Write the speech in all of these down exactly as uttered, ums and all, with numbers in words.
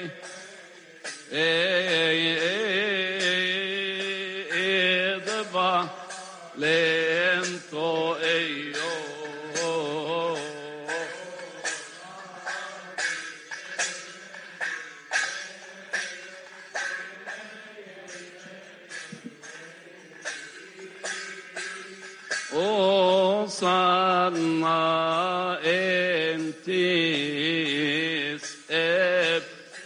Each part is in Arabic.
ضبع لنتو ايو وصلنا انتيس اب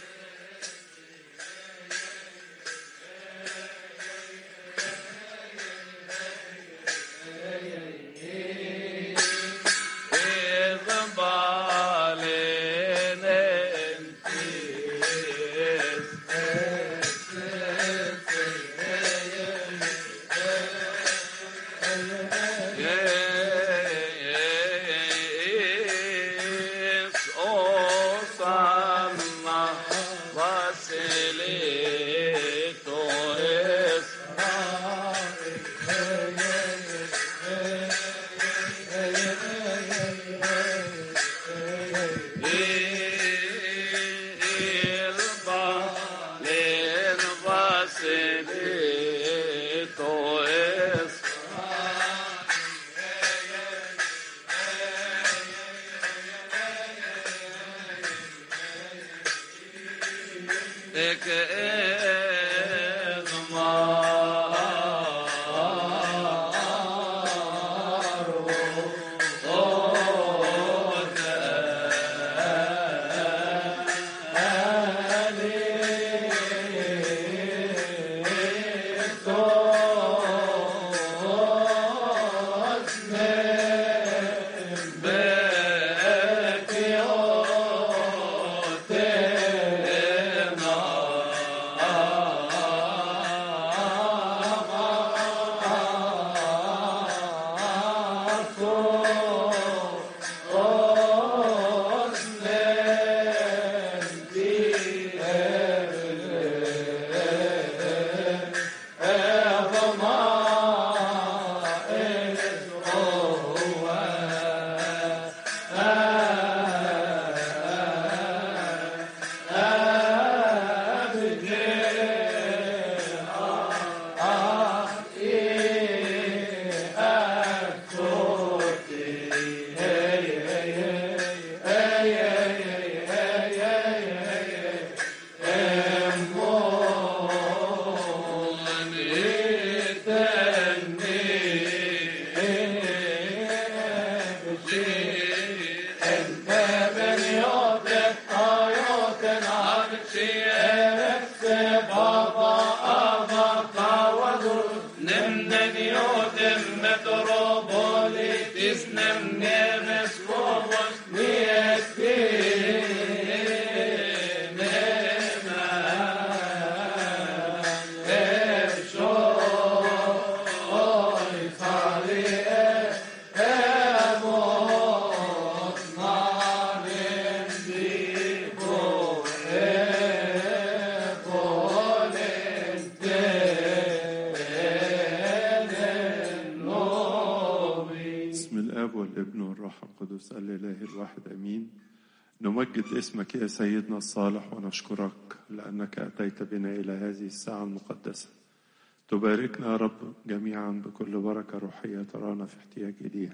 الإله الواحد أمين. نمجد اسمك يا سيدنا الصالح ونشكرك لأنك أتيت بنا إلى هذه الساعة المقدسة. تباركنا يا رب جميعا بكل بركة روحية ترانا في احتياج إليها.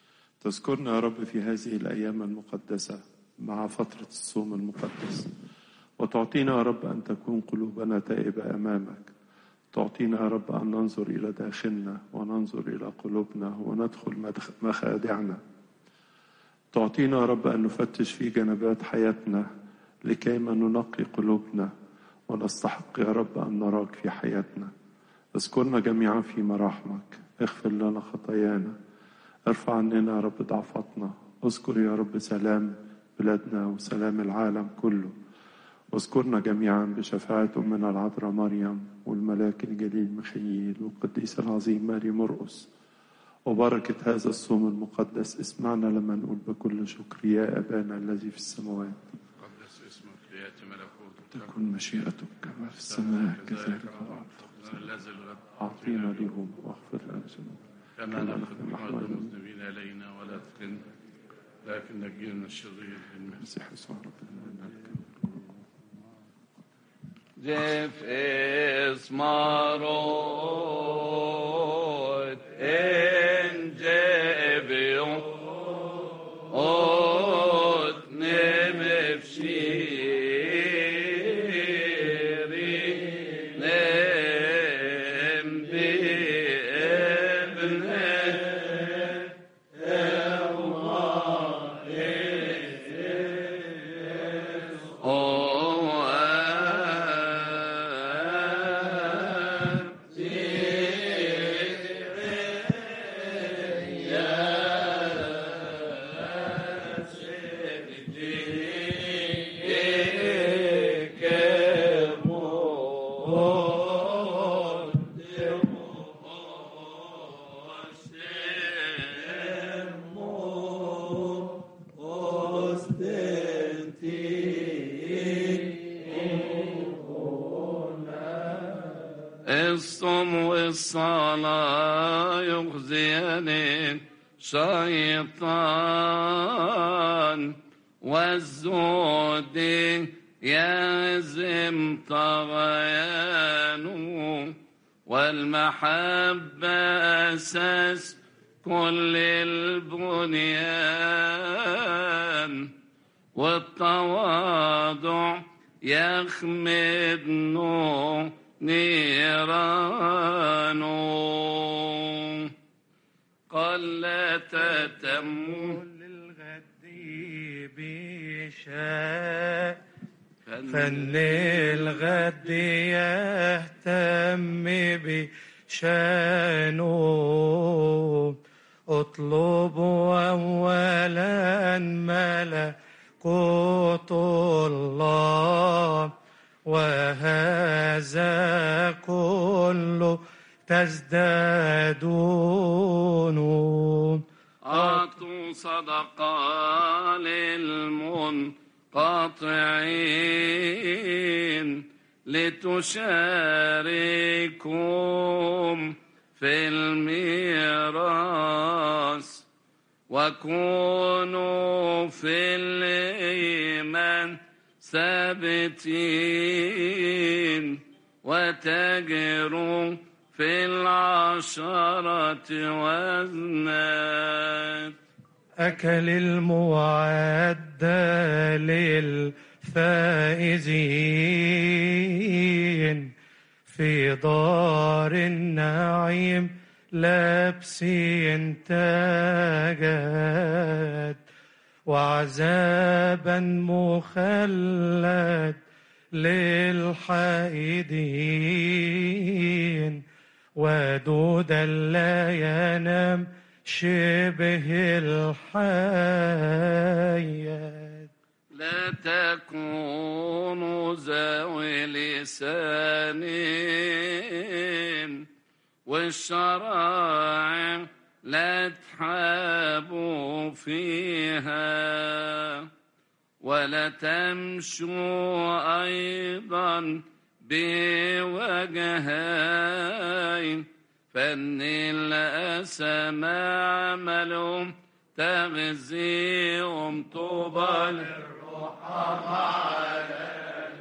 تذكرنا يا رب في هذه الأيام المقدسة مع فترة الصوم المقدس، وتعطينا يا رب أن تكون قلوبنا تائبة أمامك. تعطينا يا رب أن ننظر إلى داخلنا وننظر إلى قلوبنا وندخل مخادعنا. تعطينا يا رب أن نفتش في جنبات حياتنا لكيما ننقي قلوبنا ونستحق يا رب أن نراك في حياتنا. اذكرنا جميعا في مراحمك، اغفر لنا خطايانا، ارفع عننا يا رب ضعفاتنا. اذكر يا رب سلام بلادنا وسلام العالم كله. واذكرنا جميعا بشفاعة أمنا العذراء مريم والملاك الجليل ميخائيل والقديس العظيم ماري مرقس وبركة هذا الصوم المقدس. اسمعنا لما نقول بكل شكر: يا أبانا الذي في السماوات، قدس اسمك، ليأتي ملكوتك، تكن مشيئتك كما في السماء كذلك على الأرض. أعطينا اليوم واغفر لنا ذنوبنا كما نغفر نحن المذنبين إلينا، ولا تفتنا لكن نجينا من الشرير. المسيح يسوع ربنا. جف اسمارot en جبيو ot nemefshiri nem بابن الصوم والصلاة يخزيان الشيطان والزهد يهزم طغيانه والمحبة أساس كل البنيان والتواضع يخمد نور نيرانو قل تتم للغد بشاء فن الغد يهتم بشانه اطلب أولا ملكوت الله وهذا كله تزدادون أعطوا صدقة للمنقطعين لتشاركهم في الميراث وكونوا في الإيمان ثابتين وتجروا في العشرة وزنات أكل المعد للفائزين في دار النعيم لابسين تاجات وعذابا مخلد للحائدين ودودا لا ينام شبه الحياة لا تكونوا ذوي لسان والشرائع لا تحابوا فيها ولا تمشوا أيضا بوجهين فإن الأسم عملهم تغزيهم طوبى للرحماء على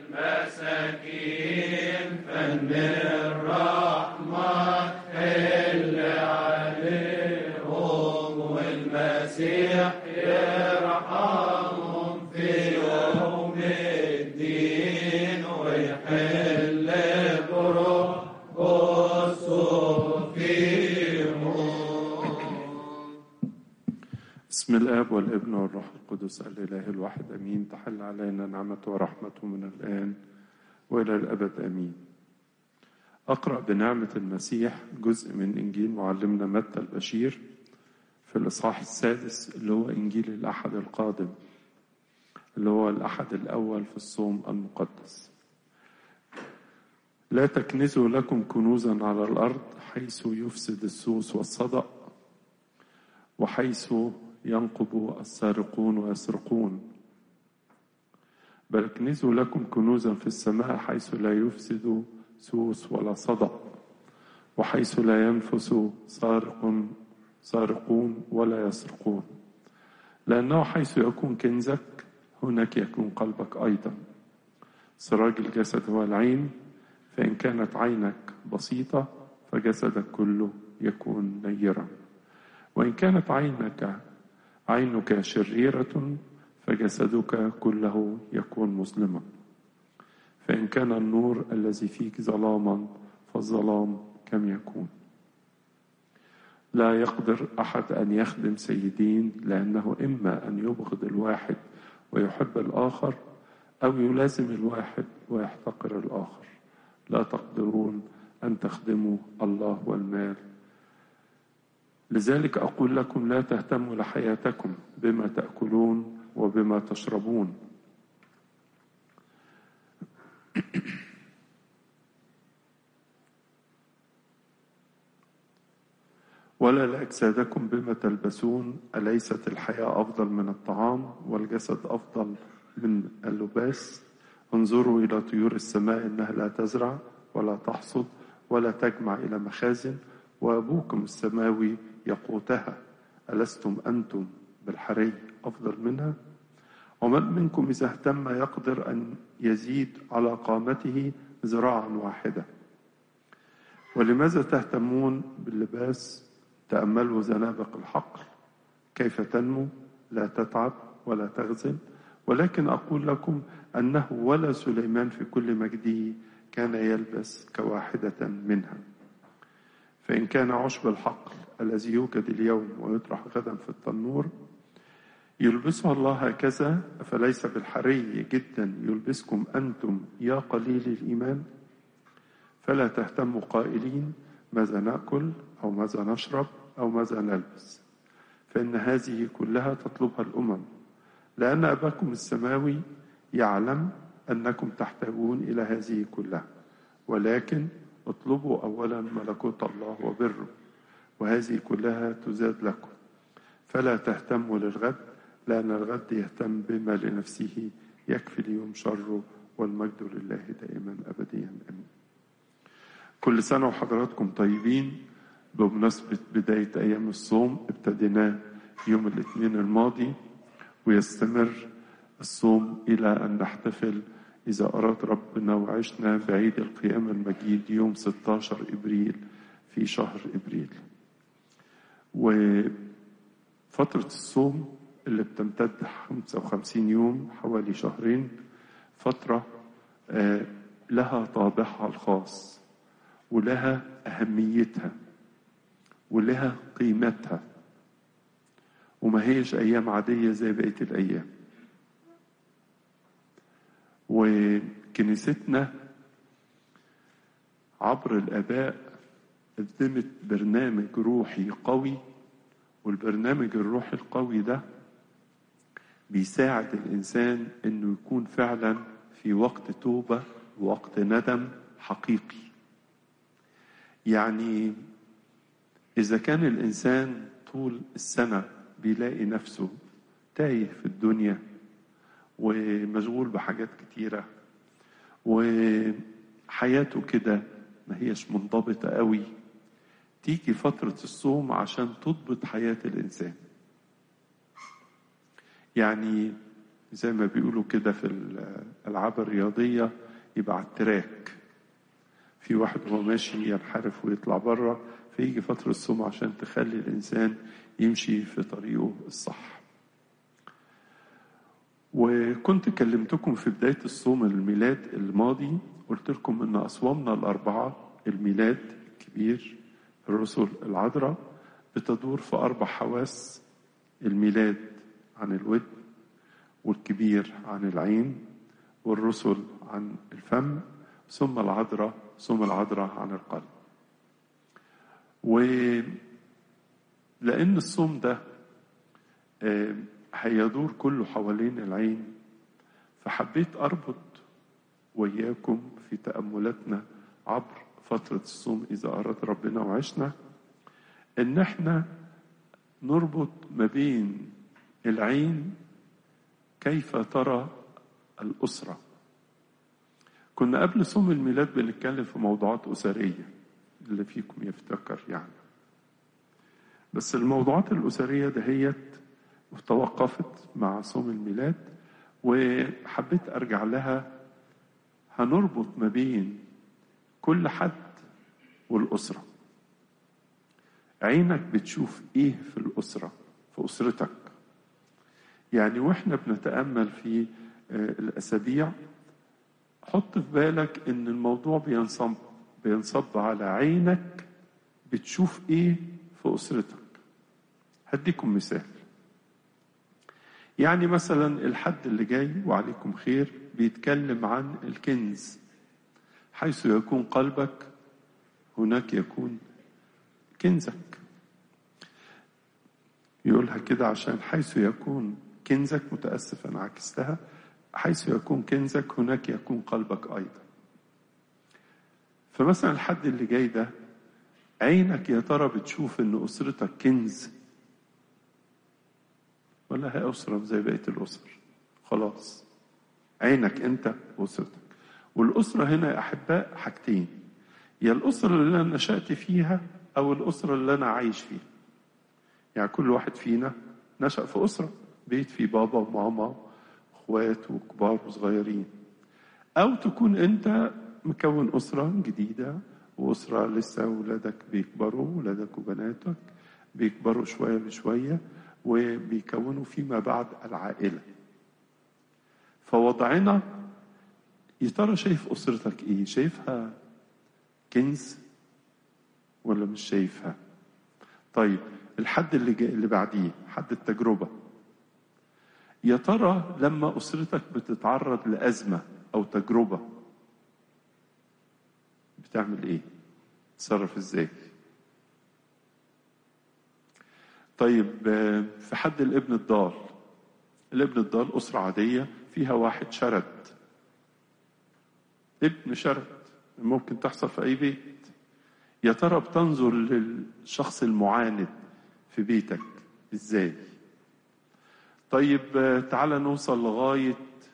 المساكين فإن الرحمة حل عليهم والمسيح يرحمهم في يوم الدين ويحل برؤوسهم فيهم. بسم الآب والابن والروح القدس الإله الواحد أمين. تحل علينا نعمته ورحمته من الآن وإلى الأبد أمين. أقرأ بنعمة المسيح جزء من إنجيل معلمنا متى البشير في الإصحاح السادس اللي هو إنجيل الأحد القادم اللي هو الأحد الأول في الصوم المقدس. لا تكنزوا لكم كنوزا على الأرض حيث يفسد السوس والصدأ وحيث ينقب السارقون ويسرقون، بل اكنزوا لكم كنوزا في السماء حيث لا يفسد سوس ولا صدأ وحيث لا ينفس سارق سارقون ولا يسرقون، لأنه حيث يكون كنزك هناك يكون قلبك أيضا. سراج الجسد هو العين، فإن كانت عينك بسيطة فجسدك كله يكون نيرا، وإن كانت عينك عينك شريرة فجسدك كله يكون مظلما. فإن كان النور الذي فيك ظلاما فالظلام كم يكون. لا يقدر أحد أن يخدم سيدين، لأنه إما أن يبغض الواحد ويحب الآخر، أو يلازم الواحد ويحتقر الآخر. لا تقدرون أن تخدموا الله والمال. لذلك أقول لكم لا تهتموا لحياتكم بما تأكلون وبما تشربون، ولا لأجسادكم بما تلبسون. أليست الحياة أفضل من الطعام والجسد أفضل من اللباس؟ انظروا إلى طيور السماء، إنها لا تزرع ولا تحصد ولا تجمع إلى مخازن، وأبوكم السماوي يقوتها. ألستم أنتم بالحري أفضل منها؟ ومن منكم إذا اهتم يقدر أن يزيد على قامته ذراعا واحدة؟ ولماذا تهتمون باللباس؟ تأملوا زنابق الحقل كيف تنمو، لا تتعب ولا تغزل. ولكن أقول لكم أنه ولا سليمان في كل مجده كان يلبس كواحدة منها. فإن كان عشب الحقل الذي يوجد اليوم ويطرح غدا في التنور يلبسها الله هكذا، فليس بالحري جدا يلبسكم أنتم يا قليل الإيمان؟ فلا تهتموا قائلين ماذا نأكل أو ماذا نشرب أو ماذا نلبس، فإن هذه كلها تطلبها الأمم، لأن أباكم السماوي يعلم أنكم تحتاجون إلى هذه كلها. ولكن اطلبوا أولا ملكوت الله وبره، وهذه كلها تزاد لكم. فلا تهتموا للغد، لأن الغد يهتم بما لنفسه، يكفي اليوم شره، والمجد لله دائما أبديا آمين. كل سنة وحضراتكم طيبين. بمناسبة بداية أيام الصوم ابتديناه يوم الاثنين الماضي، ويستمر الصوم إلى أن نحتفل إذا أراد ربنا وعشنا بعيد القيامة المجيد يوم ستة عشر إبريل في شهر إبريل. وفترة الصوم اللي بتمتد خمسة وخمسين يوم، حوالي شهرين، فترة لها طابعها الخاص ولها أهميتها ولها قيمتها، وما هيش أيام عادية زي بقية الأيام. وكنيستنا عبر الآباء قدمت برنامج روحي قوي، والبرنامج الروحي القوي ده بيساعد الإنسان إنه يكون فعلا في وقت توبة ووقت ندم حقيقي. يعني إذا كان الإنسان طول السنة بيلاقي نفسه تايه في الدنيا ومشغول بحاجات كتيرة وحياته كده ما هيش منضبطة قوي، تيجي فترة الصوم عشان تضبط حياة الإنسان. يعني زي ما بيقولوا كده في الألعاب الرياضية، يبقى على التراك، في واحد هو ماشي ينحرف ويطلع بره، فيجي فترة الصوم عشان تخلي الإنسان يمشي في طريقه الصح. وكنت كلمتكم في بداية الصوم الميلاد الماضي، قلت لكم إن أصوامنا الأربعة، الميلاد الكبير، الرسل، العذراء، بتدور في أربع حواس: الميلاد عن الودن، والكبير عن العين، والرسل عن الفم، ثم العذراء ثم العذراء عن القلب. ولأن الصوم ده هيدور كله حوالين العين، فحبيت أربط وإياكم في تأملاتنا عبر فترة الصوم إذا أراد ربنا وعشنا، إن احنا نربط ما بين العين كيف ترى الأسرة. كنا قبل صوم الميلاد بنتكلم في موضوعات أسرية، اللي فيكم يفتكر يعني، بس الموضوعات الأسرية دهيت توقفت مع صوم الميلاد، وحبيت أرجع لها هنربط ما بين كل حد والأسرة. عينك بتشوف ايه في الأسرة، في أسرتك. يعني واحنا بنتأمل في الأسابيع، حط في بالك ان الموضوع بينصب بينصب على عينك بتشوف ايه في أسرتك. هديكم مثال. يعني مثلا الحد اللي جاي وعليكم خير بيتكلم عن الكنز. حيث يكون قلبك هناك يكون كنزك. يقولها كده عشان حيث يكون كنزك، متأسف أنا عكستها، حيث يكون كنزك هناك يكون قلبك أيضا. فمثلا الحد اللي جاي ده، عينك يا ترى بتشوف إن أسرتك كنز، ولا هي أسرة زي بقية الأسر؟ خلاص، عينك أنت وأسرتك. والأسرة هنا يا أحباء حاجتين: يا الأسرة اللي أنا نشأت فيها أو الأسرة اللي أنا عايش فيها. يعني كل واحد فينا نشأ في أسرة، بيت فيه بابا وماما اخوات وكبار وصغيرين. او تكون انت مكون اسرة جديدة، واسرة لسه ولادك بيكبروا، ولادك وبناتك بيكبروا شوية بشوية وبيكونوا فيما بعد العائلة. فوضعنا يا ترى شايف اسرتك ايه؟ شايفها كنز ولا مش شايفها؟ طيب الحد اللي جاي اللي بعديه، حد التجربة. يا ترى لما أسرتك بتتعرض لأزمة أو تجربة بتعمل إيه؟ تصرف إزاي؟ طيب في حد الابن الضال. الابن الضال أسرة عادية فيها واحد شرد، ابن شرد، ممكن تحصل في أي بيت. يا ترى بتنظر للشخص المعاند في بيتك إزاي؟ طيب تعال نوصل لغاية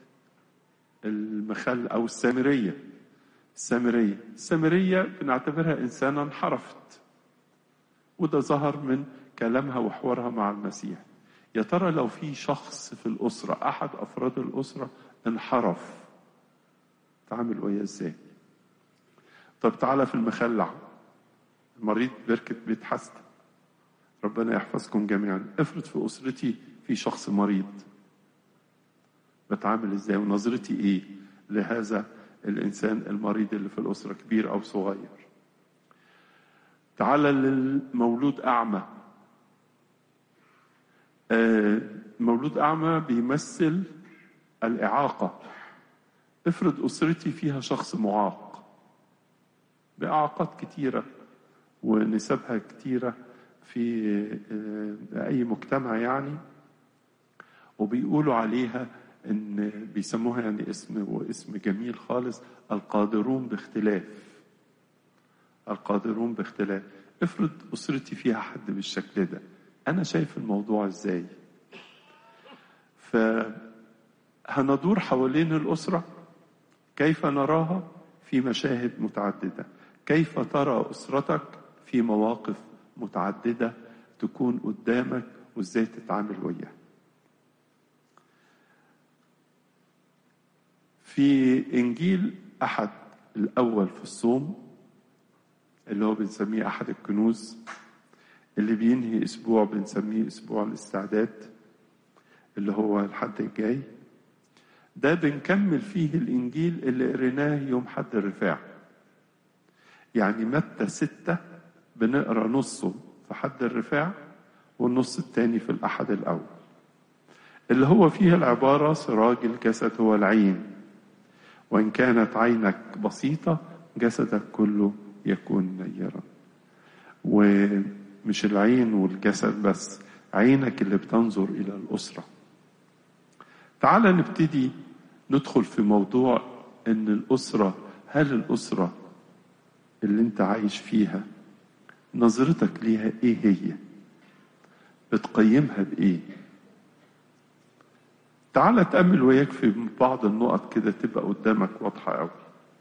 المخل أو السامرية. السامرية السامرية بنعتبرها إنسانة انحرفت، وده ظهر من كلامها وحوارها مع المسيح. يا ترى لو في شخص في الأسرة، أحد أفراد الأسرة انحرف، تعمل وياه إزاي؟ طب تعال في المخلع، المريض بركة بيت حسن، ربنا يحفظكم جميعا. افرض في أسرتي في شخص مريض، بتعامل ازاي ونظرتي ايه لهذا الانسان المريض اللي في الاسره، كبير او صغير؟ تعال للمولود اعمى. آه مولود اعمى بيمثل الاعاقه. افرض اسرتي فيها شخص معاق باعاقات كتيره ونسبها كتيره في آه اي مجتمع يعني، وبيقولوا عليها ان بيسموها يعني اسم واسم جميل خالص، القادرون باختلاف. القادرون باختلاف. افرض اسرتي فيها حد بالشكل ده، انا شايف الموضوع ازاي؟ فهندور حوالين الاسره، كيف نراها في مشاهد متعدده، كيف ترى اسرتك في مواقف متعدده تكون قدامك، وازاي تتعامل وياها. في إنجيل أحد الأول في الصوم، اللي هو بنسميه أحد الكنوز، اللي بينهي أسبوع بنسميه أسبوع الاستعداد، اللي هو الحد الجاي ده، بنكمل فيه الإنجيل اللي قريناه يوم حد الرفاع. يعني متى ستة بنقرأ نصه في حد الرفاع، والنص التاني في الأحد الأول، اللي هو فيه العبارة: سراج الجسد هو العين، وإن كانت عينك بسيطة جسدك كله يكون نيرا. ومش العين والجسد بس، عينك اللي بتنظر إلى الأسرة. تعال نبتدي ندخل في موضوع إن الأسرة، هل الأسرة اللي انت عايش فيها نظرتك ليها ايه؟ هي بتقيمها بإيه؟ تعال تأمل وياك في بعض النقط كده تبقى قدامك واضحة قوي.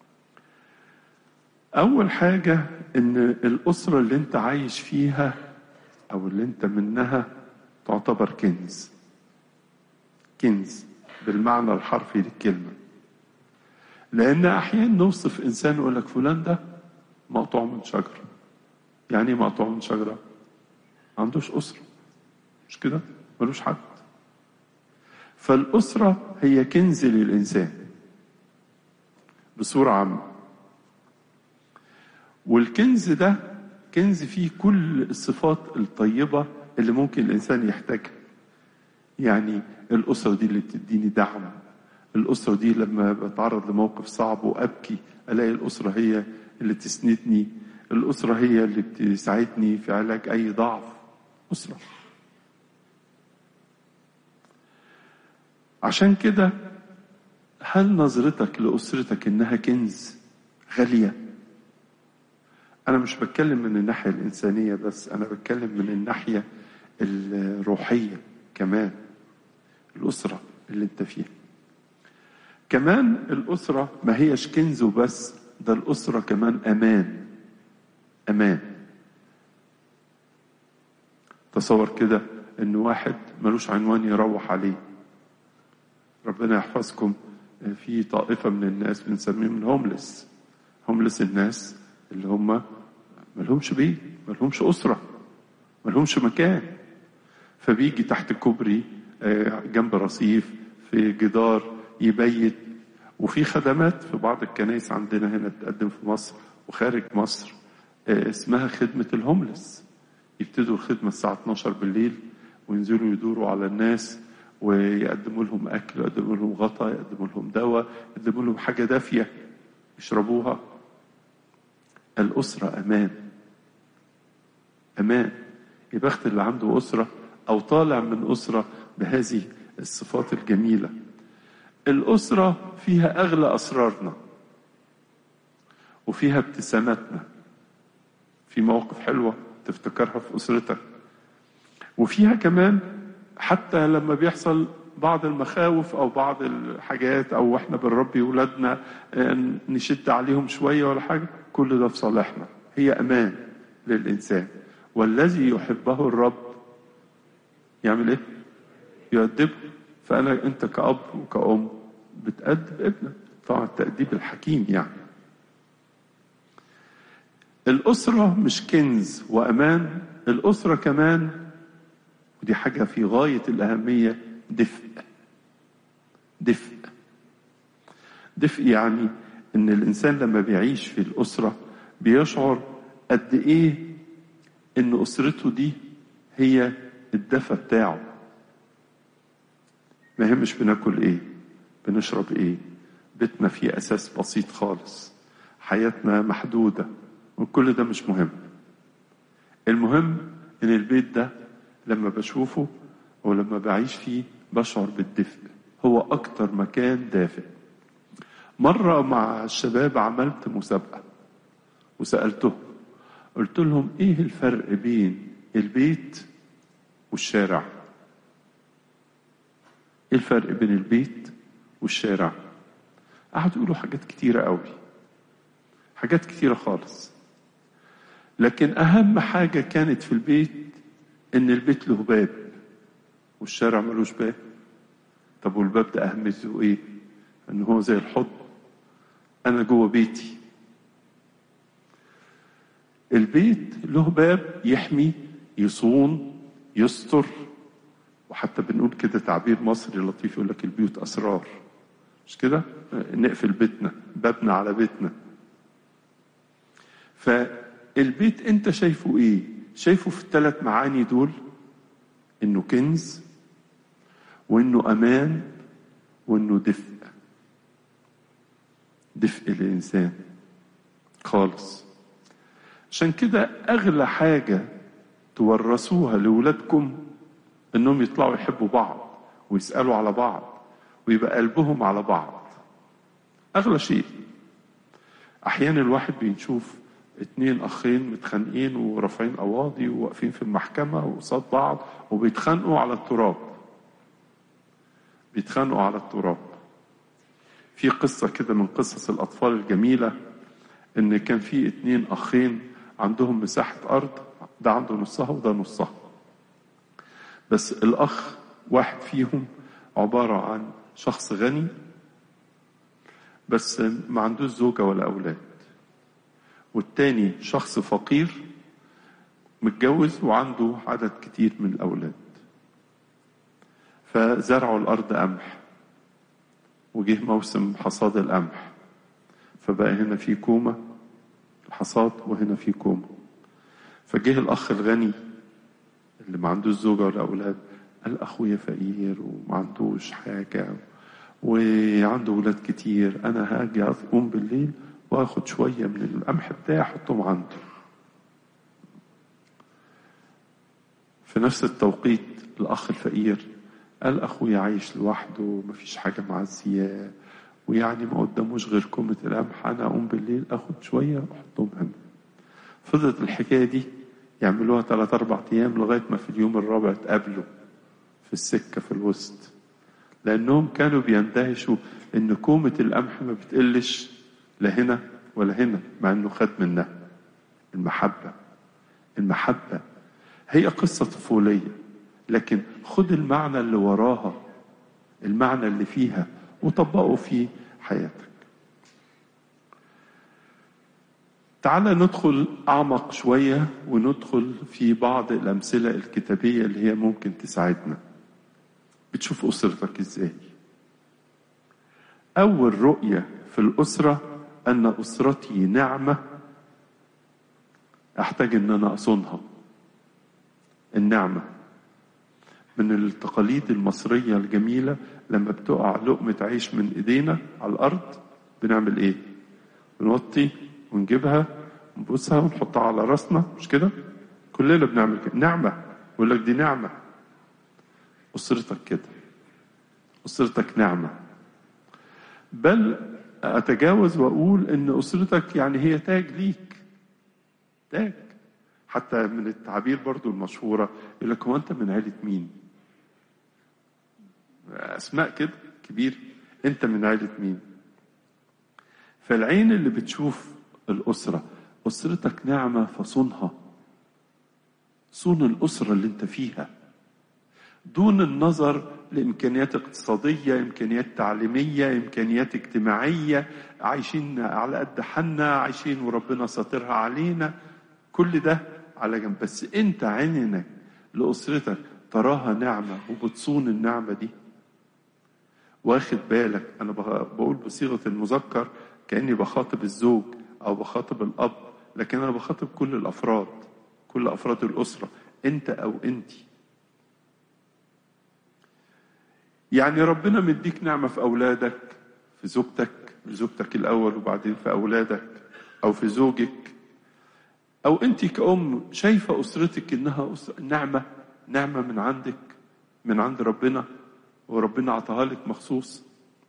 أول حاجة إن الأسرة اللي أنت عايش فيها أو اللي أنت منها تعتبر كنز. كنز بالمعنى الحرفي للكلمة. لأن أحيانا نوصف إنسان يقول لك فلان ده مقطوع من شجرة. يعني ايه مقطوع من شجرة؟ ما عندوش أسرة، مش كده؟ ملوش حد. فالأسرة هي كنز للإنسان بصورة عامة، والكنز ده كنز فيه كل الصفات الطيبة اللي ممكن الإنسان يحتاجها. يعني الأسرة دي اللي بتديني دعم، الأسرة دي لما بتعرض لموقف صعب وأبكي ألاقي الأسرة هي اللي تسندني، الأسرة هي اللي بتساعدني في علاج أي ضعف. أسرة. عشان كده هل نظرتك لأسرتك إنها كنز غالية؟ أنا مش بتكلم من الناحية الإنسانية بس، أنا بتكلم من الناحية الروحية كمان. الأسرة اللي أنت فيها كمان، الأسرة ما هيش كنز وبس، ده الأسرة كمان أمان. أمان. تصور كده إن واحد ملوش عنوان يروح عليه. ربنا يحفظكم، في طائفة من الناس بنسميهم الهوملس. هوملس الناس اللي هم ملهمش بيت، ملهمش أسرة، ملهمش مكان، فبيجي تحت كوبري جنب رصيف في جدار يبيت. وفي خدمات في بعض الكنائس عندنا هنا تقدم في مصر وخارج مصر اسمها خدمة الهوملس. يبتدوا الخدمة الساعة اتناشر بالليل وينزلوا يدوروا على الناس ويقدموا لهم أكل، يقدموا لهم غطاء، يقدموا لهم دواء، يقدموا لهم حاجة دافية يشربوها. الأسرة أمان. أمان. يبخت اللي عنده أسرة أو طالع من أسرة بهذه الصفات الجميلة. الأسرة فيها أغلى أسرارنا وفيها ابتساماتنا، في مواقف حلوة تفتكرها في أسرتك، وفيها كمان حتى لما بيحصل بعض المخاوف أو بعض الحاجات أو إحنا بنربي ولادنا نشد عليهم شوية ولا حاجة، كل ده في صالحنا. هي أمان للإنسان. والذي يحبه الرب يعمل إيه؟ يؤدبه. فأنا أنت كأب وكأم بتأدب ابنك، طبعا التأديب الحكيم. يعني الأسرة مش كنز وأمان، الأسرة كمان، ودي حاجة في غاية الأهمية، دفء. دفء. دفء يعني إن الإنسان لما بيعيش في الأسرة بيشعر قد إيه إن أسرته دي هي الدفء بتاعه. ما يهمش بناكل إيه، بنشرب إيه، بيتنا فيه أساس بسيط خالص، حياتنا محدودة، وكل ده مش مهم. المهم إن البيت ده لما بشوفه ولما بعيش فيه بشعر بالدفء. هو أكتر مكان دافئ. مرة مع الشباب عملت مسابقة وسألتهم، قلت لهم إيه الفرق بين البيت والشارع؟ إيه الفرق بين البيت والشارع؟ قعدوا يقولوا حاجات كتيرة قوي، حاجات كتيرة خالص. لكن أهم حاجة كانت في البيت إن البيت له باب والشارع ملوش باب. طب والباب ده أهميته إيه؟ إن هو زي الحضن. أنا جوه بيتي. البيت له باب يحمي، يصون، يستر. وحتى بنقول كده تعبير مصري لطيف يقول لك البيوت أسرار، مش كده؟ نقفل بيتنا، بابنا على بيتنا. فالبيت أنت شايفه إيه؟ شايفه في الثلاث معاني دول، إنه كنز وإنه أمان وإنه دفء. دفء الإنسان خالص. عشان كده أغلى حاجة تورثوها لأولادكم إنهم يطلعوا يحبوا بعض ويسألوا على بعض ويبقى قلبهم على بعض. أغلى شيء. أحيانا الواحد بيشوف اتنين أخين متخانقين ورافعين قواضي وواقفين في المحكمة وقصاد بعض وبيتخانقوا على التراب. بيتخانقوا على التراب. في قصة كده من قصص الأطفال الجميلة، إن كان في اتنين أخين عندهم مساحة أرض، ده عنده نصها وده نصها. بس الأخ واحد فيهم عبارة عن شخص غني، بس ما عندوش زوجة ولا أولاد، والتاني شخص فقير متجوز وعنده عدد كتير من الأولاد. فزرعوا الأرض قمح، وجه موسم حصاد القمح، فبقى هنا في كومة الحصاد وهنا في كومة. فجه الأخ الغني اللي ما عندوش زوجة ولا أولاد قال أخويا فقير وما عندوش حاجة وعنده ولاد كتير، أنا هاجي أقوم بالليل وأخد شوية من القمح بتاعي أحطهم عنده. في نفس التوقيت الأخ الفقير قال أخويا عايش لوحده مفيش حاجة معزياه ويعني ما قداموش غير كومة القمح، أنا أقوم بالليل أخد شوية وأحطهم هنا. فضلت الحكاية دي يعملوها ثلاث أربع أيام لغاية ما في اليوم الرابع اتقابلوا في السكة في الوسط، لأنهم كانوا بيندهشوا إن كومة القمح ما بتقلش لا هنا ولا هنا، مع إنه خد منها. المحبة المحبة هي قصة طفولية، لكن خد المعنى اللي وراها، المعنى اللي فيها، وطبقه في حياتك. تعال ندخل أعمق شوية وندخل في بعض الأمثلة الكتابية اللي هي ممكن تساعدنا. بتشوف أسرتك إزاي؟ أول رؤية في الأسرة أن أسرتي نعمة أحتاج أن أنا أصونها. النعمة من التقاليد المصرية الجميلة، لما بتقع لقمة عيش من إيدينا على الأرض بنعمل إيه؟ بنوطي ونجيبها ونبوسها ونحطها على راسنا، مش كده؟ كلنا بنعمل كده. نعمة، يقول لك دي نعمة. أسرتك كده، أسرتك نعمة. بل أتجاوز وأقول إن أسرتك يعني هي تاج ليك، تاج. حتى من التعبير برضو المشهورة يقول لك هو أنت من عيلة مين؟ أسماء كده كبير، أنت من عيلة مين؟ فالعين اللي بتشوف الأسرة، أسرتك نعمة فصونها، صون الأسرة اللي أنت فيها، دون النظر لإمكانيات اقتصادية، إمكانيات تعليمية، إمكانيات اجتماعية، عايشين على قد حالنا، عايشين وربنا ساترها علينا، كل ده على جنب. بس أنت عينك لأسرتك تراها نعمة وبتصون النعمة دي، واخد بالك. أنا بقول بصيغة المذكر كأني بخاطب الزوج أو بخاطب الأب، لكن أنا بخاطب كل الأفراد، كل أفراد الأسرة، أنت أو أنتي. يعني ربنا مديك نعمة في أولادك، في زوجتك، زوجتك الأول وبعدين في أولادك، أو في زوجك، أو أنت كأم شايفة أسرتك إنها نعمة، نعمة من عندك، من عند ربنا، وربنا عطاها لك مخصوص.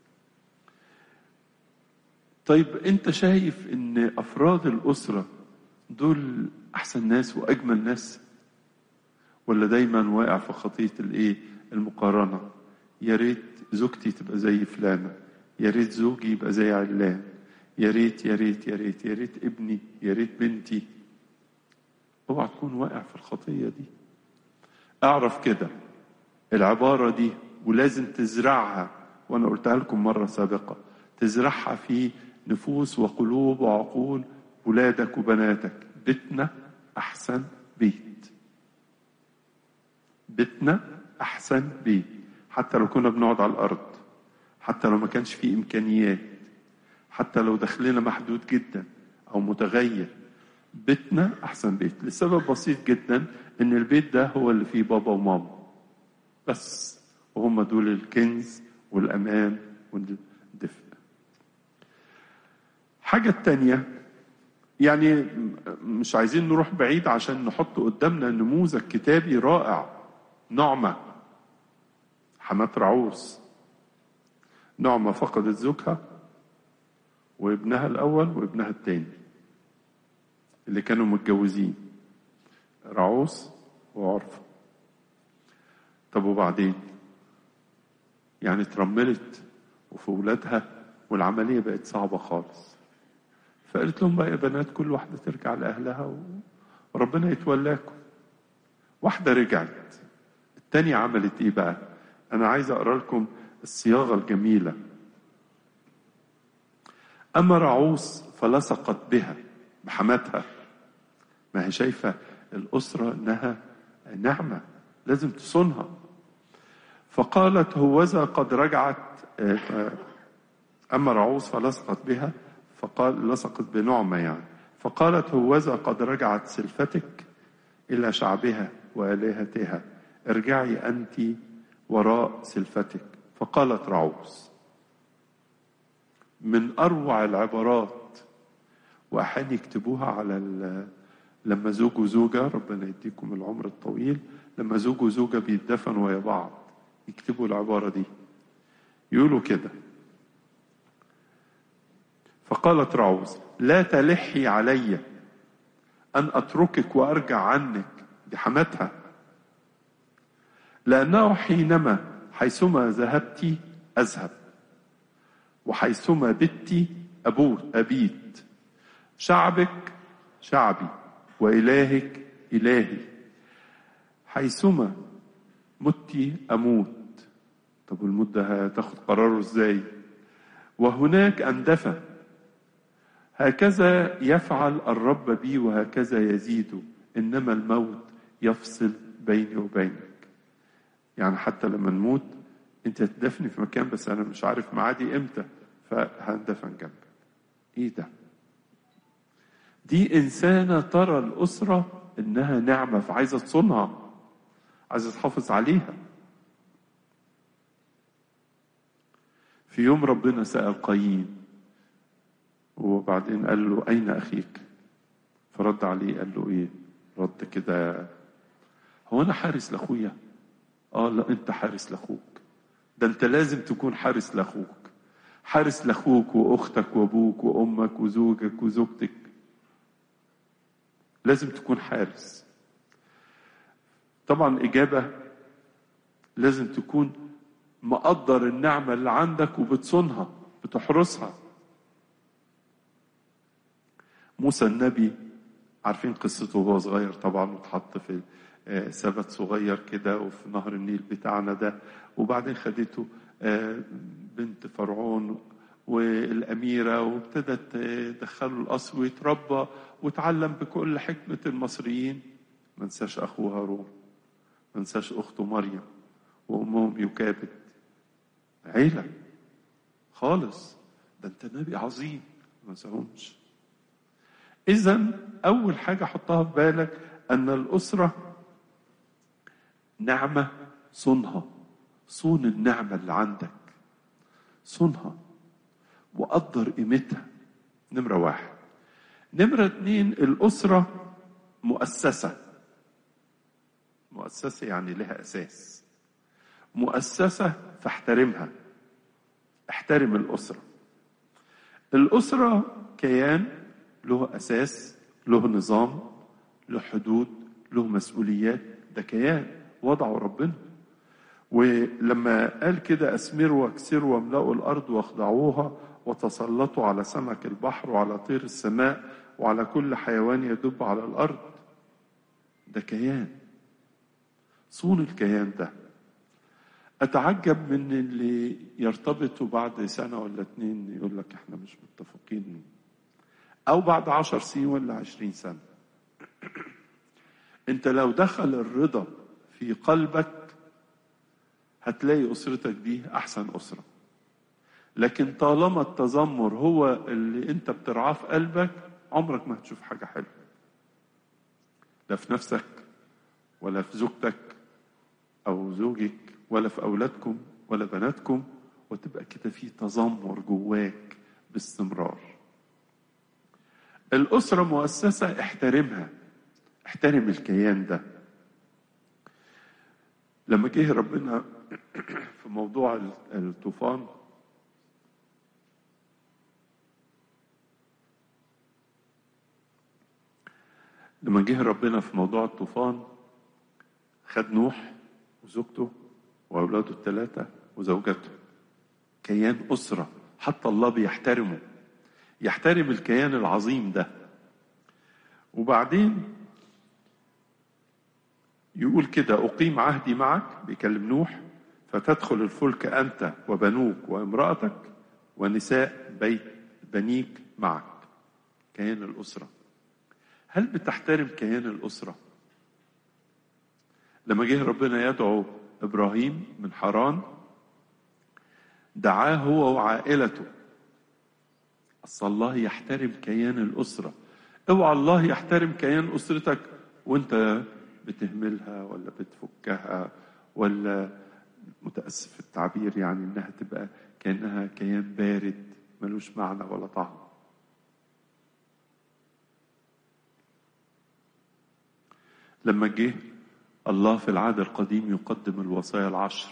طيب أنت شايف إن أفراد الأسرة دول أحسن ناس وأجمل ناس، ولا دايما واقع في خطية الإيه؟ المقارنة. يا ريت زوجتي تبقى زي فلانة، يا ريت زوجي يبقى زي علان، يا ريت يا ريت يا ريت يا ريت ابني، يا ريت بنتي. اوعى تكون واقع في الخطية دي. اعرف كده العبارة دي ولازم تزرعها، وانا قلتها لكم مرة سابقة، تزرعها في نفوس وقلوب وعقول ولادك وبناتك. بيتنا احسن بيت، بيتنا احسن بيت، حتى لو كنا بنقعد على الارض، حتى لو ما كانش فيه امكانيات، حتى لو دخلنا محدود جدا او متغير، بيتنا احسن بيت. لسبب بسيط جدا، ان البيت ده هو اللي فيه بابا وماما بس، وهم دول الكنز والامان والدفء. حاجة تانية، يعني مش عايزين نروح بعيد عشان نحط قدامنا نموذج كتابي رائع. نعمة حماة رعوس. نعمة فقدت زوجها وابنها الأول وابنها التاني اللي كانوا متجوزين، رعوس وعرفة. طب وبعدين؟ يعني اترملت وفي ولادها والعملية بقت صعبة خالص. فقالت لهم بقى يا بنات كل واحدة ترجع لأهلها وربنا يتولاكم. واحدة رجعت، التانية عملت ايه بقى؟ انا عايز اقرأ لكم الصياغة الجميلة. أما رعوس فلصقت بها بحماتها. ما هي شايفة الأسرة إنها نعمة لازم تصونها. فقالت هوذا قد رجعت. أما رعوس فلصقت بها، فقال لصقت بنعمة يعني. فقالت هوذا قد رجعت سلفتك إلى شعبها وآلهتها، ارجعي أنت وراء سلفتك. فقالت رعوس. من أروع العبارات، وأحيانا يكتبوها على لما زوج وزوجة، ربنا يديكم العمر الطويل، لما زوج وزوجة بيتدفنوا ويا بعض يكتبوا العبارة دي، يقولوا كده. فقالت رعوز لا تلحي علي أن أتركك وأرجع عنك، دي حماتها، لأنه حينما حيثما ذهبت أذهب وحيثما بت أبوت أبيت، شعبك شعبي وإلهك إلهي، حيثما مت أموت. طب والموت ده هتاخد قراره ازاي؟ وهناك أندفن، هكذا يفعل الرب بي وهكذا يزيد، إنما الموت يفصل بيني وبينك. يعني حتى لما نموت انت تدفني في مكان بس انا مش عارف معادي امتى، فهندفن جنبك. ايه ده؟ دي انسانة ترى الاسرة انها نعمة، فعايزة تصونها، عايزة تحافظ عليها. في يوم ربنا سأل قايين وبعدين قال له اين اخيك؟ فرد عليه قال له ايه؟ رد كده، هو انا حارس لاخويا؟ اه لا، انت حارس لاخوك، ده انت لازم تكون حارس لاخوك، حارس لاخوك واختك وابوك وامك وزوجك وزوجتك، لازم تكون حارس. طبعا اجابة لازم تكون مقدر النعمة اللي عندك وبتصونها بتحرسها. موسى النبي عارفين قصته وهو صغير طبعا، واتحط في سبت صغير كده وفي نهر النيل بتاعنا ده، وبعدين خدته بنت فرعون والأميرة وابتدت تدخله القصر ويتربى وتعلم بكل حكمة المصريين. ما نساش أخوه هارون، ما نساش أخته مريم وأمهم يكابد، عيلة خالص، ده أنت نبي عظيم ما نساهمش. إذن أول حاجة حطها في بالك أن الأسرة نعمة، صونها، صون النعمة اللي عندك، صونها وقدر قيمتها. نمرة واحد. نمرة اتنين، الأسرة مؤسسة. مؤسسة يعني لها أساس، مؤسسة فاحترمها، احترم الأسرة. الأسرة كيان له أساس، له نظام، له حدود، له مسؤوليات، ده كيان وضعه ربنا. ولما قال كده أثمروا واكسروا واملأوا الأرض واخضعوها وتسلطوا على سمك البحر وعلى طير السماء وعلى كل حيوان يدب على الأرض، ده كيان، صون الكيان ده. أتعجب من اللي يرتبطوا بعد سنة ولا اتنين يقول لك احنا مش متفقين، أو بعد عشر سنين ولا عشرين سنة. انت لو دخل الرضا في قلبك هتلاقي أسرتك دي أحسن أسرة. لكن طالما التذمر هو اللي انت بترعاه في قلبك، عمرك ما هتشوف حاجة حلوة، لا في نفسك ولا في زوجتك أو زوجك ولا في أولادكم ولا بناتكم، وتبقى كده في تذمر جواك باستمرار. الأسرة مؤسسة، احترمها، احترم الكيان ده. لما جه ربنا في موضوع الطوفان، لما جه ربنا في موضوع الطوفان خد نوح وزوجته وأولاده الثلاثة وزوجته، كيان أسرة، حتى الله بيحترمه، يحترم الكيان العظيم ده. وبعدين يقول كده أقيم عهدي معك، بيكلم نوح، فتدخل الفلك أنت وبنوك وامرأتك ونساء بيت بنيك معك. كيان الأسرة، هل بتحترم كيان الأسرة؟ لما جه ربنا يدعو إبراهيم من حران دعاه هو وعائلته. أصل الله يحترم كيان الأسرة. اوعى الله يحترم كيان أسرتك وانت بتهملها ولا بتفكها، ولا متأسف في التعبير يعني انها تبقى كأنها كيان بارد ملوش معنى ولا طعم. لما جه الله في العهد القديم يقدم الوصايا العشر،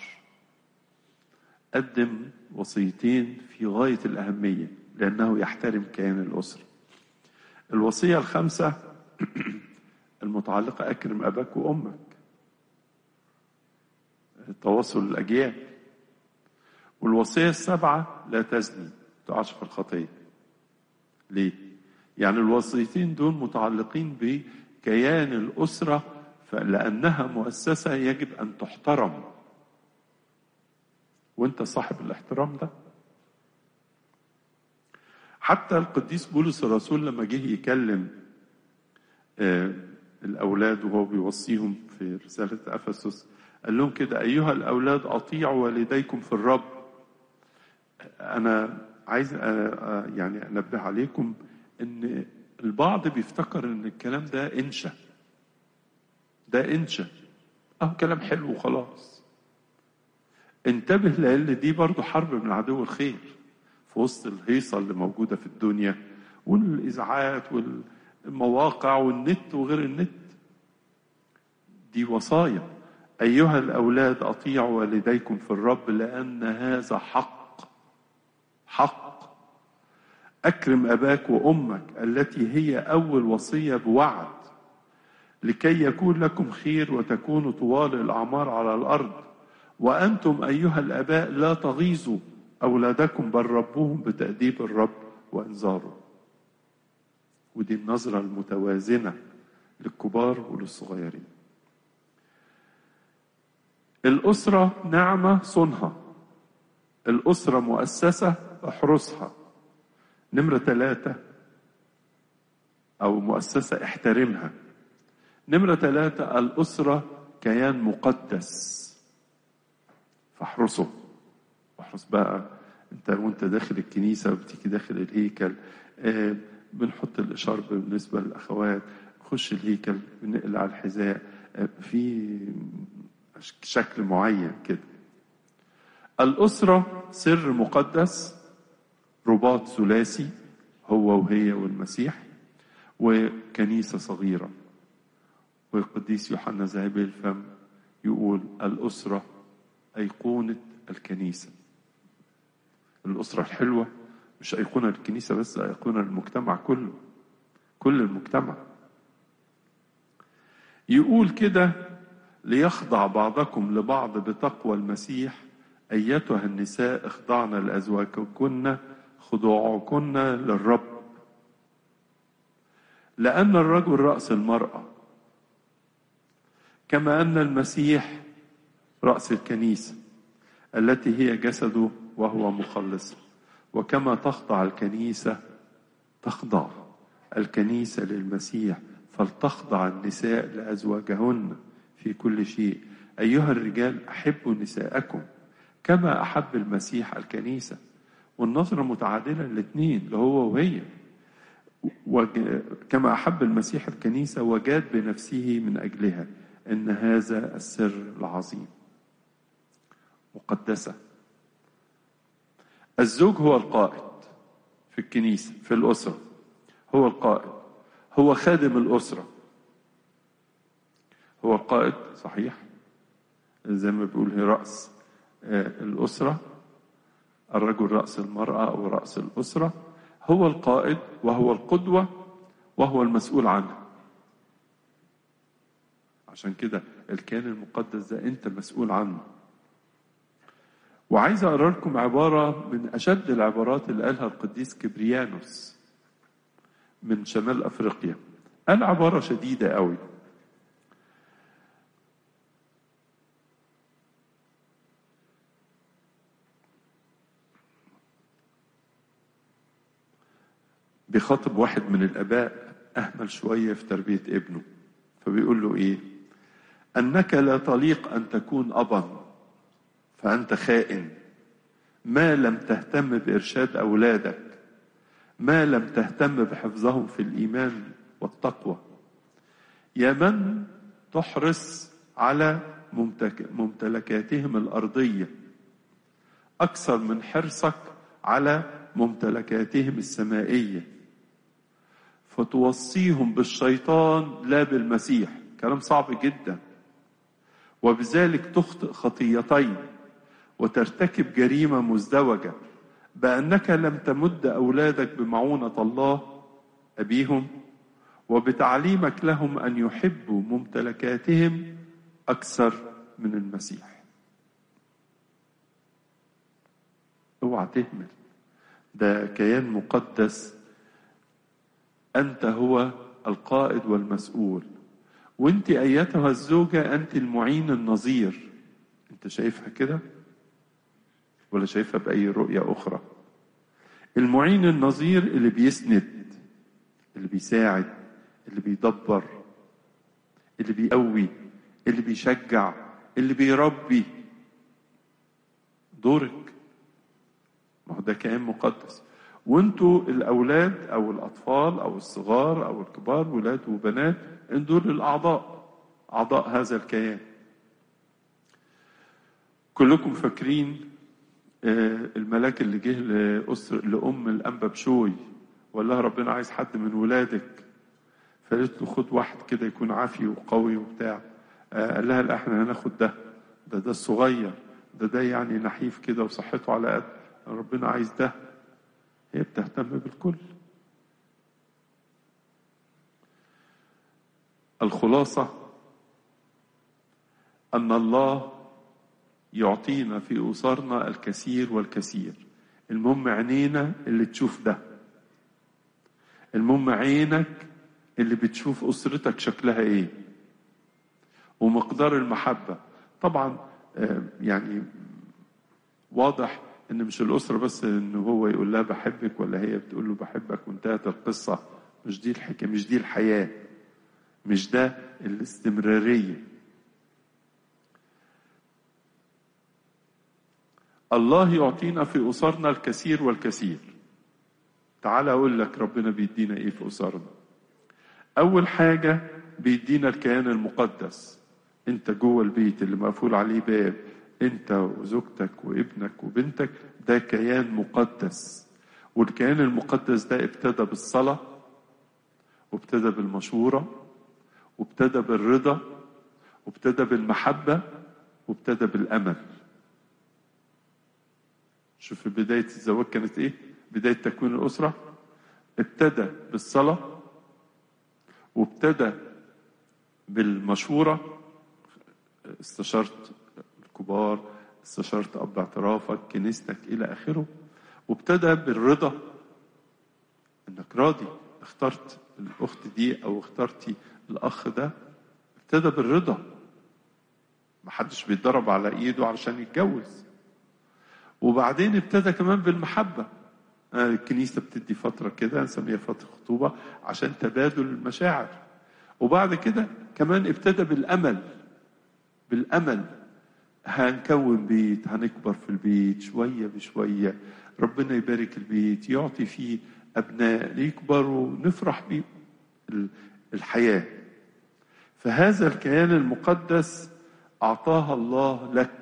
قدم وصيتين في غاية الأهمية لأنه يحترم كيان الأسرة. الوصية الخمسة المتعلقة أكرم أباك وأمك، تواصل الأجيال. والوصية السبعة لا تزني، تعاش في الخطية. ليه؟ يعني الوصيتين دول متعلقين بكيان الأسرة، فلأنها مؤسسة يجب أن تحترم، وانت صاحب الاحترام ده. حتى القديس بولس الرسول لما جه يكلم آه الأولاد وهو بيوصيهم في رسالة أفسس قال لهم كده: أيها الأولاد أطيعوا والديكم في الرب. أنا عايز آه يعني أنبه عليكم إن البعض بيفتكر إن الكلام ده إنشا، ده إنشا أهو كلام حلو وخلاص. انتبه لأن دي برضو حرب من عدو الخير في وسط الهيصة اللي موجودة في الدنيا والإذاعات والمواقع والنت وغير النت. دي وصايا: أيها الأولاد أطيعوا والديكم في الرب لأن هذا حق. حق. أكرم أباك وأمك التي هي أول وصية بوعد، لكي يكون لكم خير وتكونوا طوال الأعمار على الأرض. وأنتم أيها الآباء لا تغيظوا أولادكم بل ربوهم بتأديب الرب وإنذاره. ودي النظرة المتوازنة للكبار وللصغيرين. الأسرة نعمة صنها، الأسرة مؤسسة احرسها. نمرة ثلاثة أو مؤسسة احترمها. نمرة ثلاثة الأسرة كيان مقدس فاحرسه. احرس بقى انت وانت داخل الكنيسة وبتيجي داخل الهيكل. آه بنحط الإشارة بالنسبة للأخوات، نخش الهيكل بنقلع الحذاء آه في شكل معين كده. الأسرة سر مقدس، رباط ثلاثي هو وهي والمسيح، وكنيسة صغيرة. والقديس يوحنا ذهب الفم يقول الأسرة أيقونة الكنيسة. الأسرة الحلوة مش أيقونة الكنيسة بس، أيقونة المجتمع كله، كل المجتمع. يقول كده: ليخضع بعضكم لبعض بتقوى المسيح، أيتها النساء اخضعن لأزواجكن خضوعكن للرب، لأن الرجل رأس المرأة كما أن المسيح رأس الكنيسة التي هي جسده وهو مخلص. وكما تخضع الكنيسة تخضع الكنيسة للمسيح، فلتخضع النساء لأزواجهن في كل شيء. أيها الرجال أحبوا نساءكم كما أحب المسيح الكنيسة. والنظرة متعادلة الاثنين اللي هو وهي. كما أحب المسيح الكنيسة وجاد بنفسه من أجلها، إن هذا السر العظيم. مقدسة. الزوج هو القائد في الكنيسة، في الأسرة هو القائد، هو خادم الأسرة، هو القائد صحيح زي ما بيقول هي رأس الأسرة. الرجل رأس المرأة أو رأس الأسرة. هو القائد وهو القدوة وهو المسؤول عنها. عشان كده الكيان المقدس ده أنت مسؤول عنه. وعايز أقرأ لكم عبارة من أشد العبارات اللي قالها القديس كبريانوس من شمال أفريقيا. قال عبارة شديدة قوي. بيخاطب واحد من الآباء أهمل شوية في تربية ابنه، فبيقول له إيه؟ أنك لا تليق أن تكون أبا، فأنت خائن ما لم تهتم بإرشاد أولادك، ما لم تهتم بحفظهم في الإيمان والتقوى. يا من تحرص على ممتلكاتهم الأرضية أكثر من حرصك على ممتلكاتهم السمائية، فتوصيهم بالشيطان لا بالمسيح. كلام صعب جدا. وبذلك تخطئ خطيتين وترتكب جريمة مزدوجة، بأنك لم تمد أولادك بمعونة الله أبيهم، وبتعليمك لهم أن يحبوا ممتلكاتهم أكثر من المسيح. اوعى تهمل، ده كيان مقدس، أنت هو القائد والمسؤول، وانت أيتها الزوجة أنت المعين النظير. انت شايفها كده ولا شايفها بأي رؤية أخرى؟ المعين النظير اللي بيسند، اللي بيساعد، اللي بيدبر، اللي بيقوي، اللي بيشجع، اللي بيربي. دورك، ما هو ده كيان مقدس. وانتوا الأولاد أو الأطفال أو الصغار أو الكبار، ولاد وبنات، ان دول الأعضاء، أعضاء هذا الكيان. كلكم فاكرين الملاك اللي جه لأسر لأم الأنبا بشوي وقال لها ربنا عايز حد من ولادك، فقالت له خد واحد كده يكون عافي وقوي وبتاع. قال لها لا، احنا هناخد ده ده ده الصغير، ده ده يعني نحيف كده وصحته على قد، ربنا عايز ده. هي بتهتم بالكل. الخلاصة أن الله يعطينا في أسرنا الكثير والكثير. المهم عينينا اللي تشوف ده، المهم عينك اللي بتشوف أسرتك شكلها إيه ومقدار المحبة. طبعا يعني واضح إن مش الأسرة بس إن هو يقول لها بحبك ولا هي بتقول له بحبك وانتهت القصة. مش دي الحكاية، مش دي الحياة، مش ده الاستمرارية. الله يعطينا في أسرنا الكثير والكثير. تعال أقول لك ربنا بيدينا إيه في أسرنا. أول حاجة بيدينا الكيان المقدس. أنت جوه البيت اللي مقفول عليه باب، أنت وزوجتك وابنك وبنتك، ده كيان مقدس. والكيان المقدس ده ابتدى بالصلاة، وابتدى بالمشورة، وابتدى بالرضا، وابتدى بالمحبة، وابتدى بالأمل. شوف بداية الزواج كانت ايه؟ بداية تكوين الأسرة ابتدى بالصلاة، وابتدى بالمشورة، استشرت الكبار، استشرت أب اعترافك، كنيستك إلى آخره. وابتدى بالرضا، انك راضي، اخترت الأخت دي أو اخترتي الأخ ده. ابتدى بالرضا، محدش بيتضرب على إيده علشان يتجوز. وبعدين ابتدى كمان بالمحبة. الكنيسة بتدي فترة كده نسميها فترة خطوبة عشان تبادل المشاعر. وبعد كده كمان ابتدى بالأمل. بالأمل هنكون بيت، هنكبر في البيت شوية بشوية، ربنا يبارك البيت، يعطي فيه أبناء يكبروا نفرح بيه الحياة. فهذا الكيان المقدس أعطاها الله لك.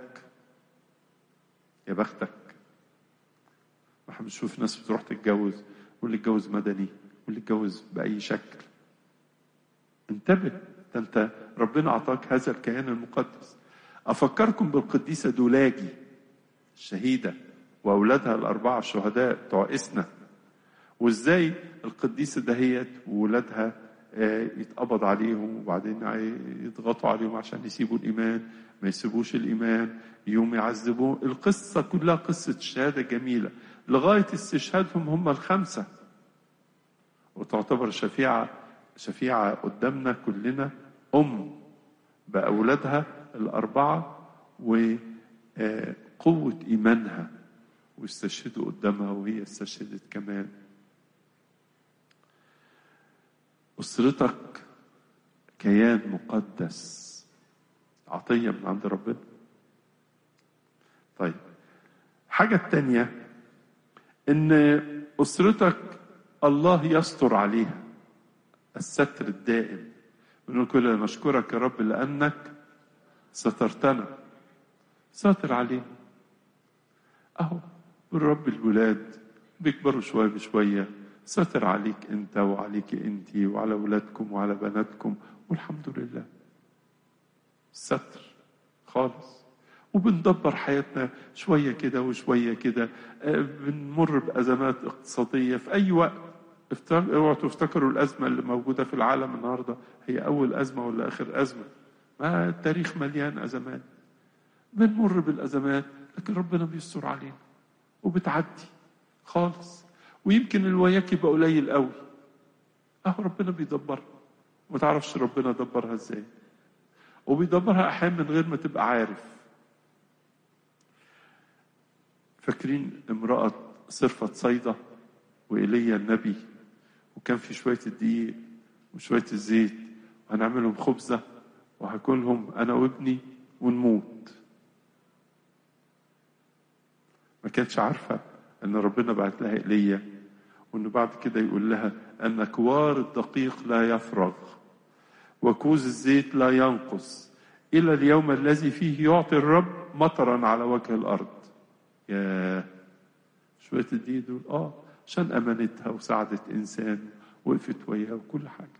يا بختك. احنا بنشوف ناس بتروح تتجوز، واللي اتجوز مدني، واللي اتجوز بأي شكل. انتبه، ده انت ربنا أعطاك هذا الكيان المقدس. أفكركم بالقديسة دولاجي الشهيدة وأولادها الأربعة الشهداء بتوع إسنا، وإزاي القديسة دهيت وولادها يتقبض عليهم وبعدين يضغطوا عليهم عشان يسيبوا الإيمان، ما يسيبوش الإيمان، يوم يعذبوه. القصة كلها قصة شهادة جميلة لغاية استشهادهم هم الخمسة. وتعتبر شفيعة شفيعة قدامنا كلنا، أم بأولادها الأربعة وقوة إيمانها، واستشهدوا قدامها وهي استشهدت كمان. أسرتك كيان مقدس، عطية من عند ربنا. طيب، حاجة التانية إن أسرتك الله يستر عليها، الستر الدائم. بنقول كلنا نشكرك يا رب لأنك سترتنا، ساتر علينا. أهو بالرب الولاد بيكبروا شوية بشوية، ساتر عليك أنت وعليك أنت وعلى ولادكم وعلى بناتكم، والحمد لله ستر خالص. وبندبر حياتنا شوية كده وشوية كده، بنمر بأزمات اقتصادية في أي وقت. اوعوا تفتكروا الأزمة اللي موجودة في العالم النهاردة هي أول أزمة ولا آخر أزمة. ما التاريخ مليان أزمات، بنمر بالأزمات لكن ربنا بيستر علينا وبتعدي خالص. ويمكن الوياك يبقى قليل قوي، أهو ربنا بيدبرها، ما تعرفش ربنا دبرها إزاي، وبيدبرها أحيانا من غير ما تبقى عارف. فاكرين امرأة صرفة صيدا وإيليا النبي، وكان في شوية الدقيق وشوية الزيت وهنعملهم خبزة وهاكلهم أنا وابني ونموت. ما كانتش عارفة أن ربنا بعت لها إيليا، وأنه بعد كده يقول لها أن كوار الدقيق لا يفرغ وكوز الزيت لا ينقص إلى اليوم الذي فيه يعطي الرب مطرا على وجه الأرض. يا شوية الدقيق دول آه عشان أمانتها وساعدت إنسان وقفت وياه وكل حاجة.